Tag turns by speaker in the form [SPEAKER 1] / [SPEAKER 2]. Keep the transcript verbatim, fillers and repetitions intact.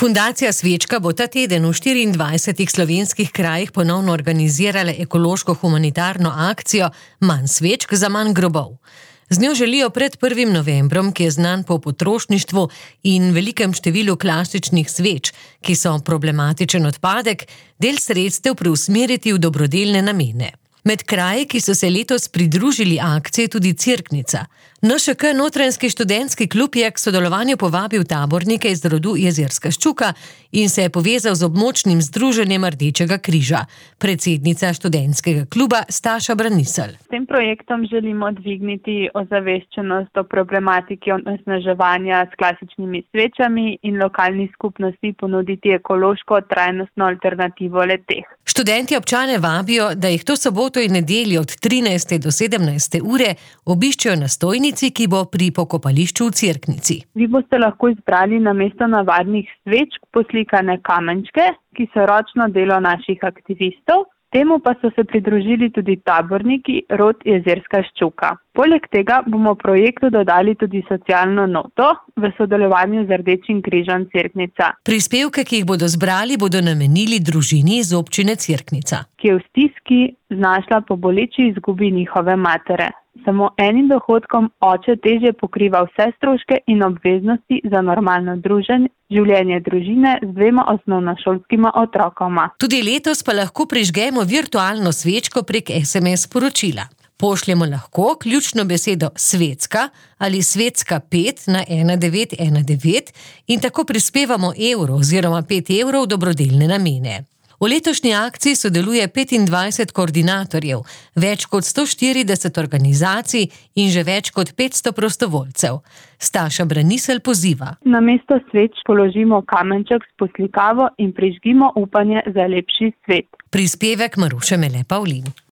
[SPEAKER 1] Fundacija Svečka bo ta teden v štiriindvajsetih slovenskih krajih ponovno organizirala ekološko-humanitarno akcijo Manj svečk za manj grobov. Z njo želijo pred prvim novembrom, ki je znan po potrošništvu in velikem številu klasičnih sveč, ki so problematičen odpadek, del sredstev preusmeriti v dobrodelne namene. Med kraji, ki so se letos pridružili akciji, tudi Cerknica. N Š K Notranjski študentski klub je k sodelovanju povabil tabornike iz rodu Jezerska Ščuka in se je povezal z območnim združenjem Rdečega križa. Predsednica študentskega kluba Staša Braniselj.
[SPEAKER 2] S tem projektom želimo dvigniti ozaveščenost o problematiki onesnaževanja s klasičnimi svečami in lokalni skupnosti ponuditi ekološko trajnostno alternativo le-teh.
[SPEAKER 1] Študenti občane vabijo, da jih to soboto in nedeljo od trinajste do sedemnajste ure obiščejo na stojnici, ki bo pri pokopališču v Cerknici.
[SPEAKER 2] Vi boste lahko izbrali namesto navadnih svečk poslikane kamenčke, ki so ročno delo naših aktivistov. Temu pa so se pridružili tudi taborniki rod Jezerska Ščuka. Poleg tega bomo projektu dodali tudi socialno noto v sodelovanju z Rdečim križem Cerknica.
[SPEAKER 1] Prispevke, ki jih bodo zbrali, bodo namenili družini iz občine Cerknica,
[SPEAKER 2] ki je v stiski znašla po boleči izgubi njihove matere. Samo enim dohodkom oče težje pokriva vse stroške in obveznosti za normalno druženje, življenje družine z dvema osnovnošolskima otrokoma.
[SPEAKER 1] Tudi letos pa lahko prižgemo virtualno svečko prek es em es sporočila. Pošljemo lahko ključno besedo Svetska ali Svetska pet na ena devet ena devet in tako prispevamo evro oziroma pet evrov v dobrodelne namene. V letošnji akciji sodeluje petindvajset koordinatorjev, več kot sto štirideset organizacij in že več kot petsto prostovoljcev. Staša Braniselj poziva.
[SPEAKER 2] Namesto sveč položimo kamenček s poslikavo in prižgimo upanje za lepši svet.
[SPEAKER 1] Prispevek Maruše Mele Pavlin.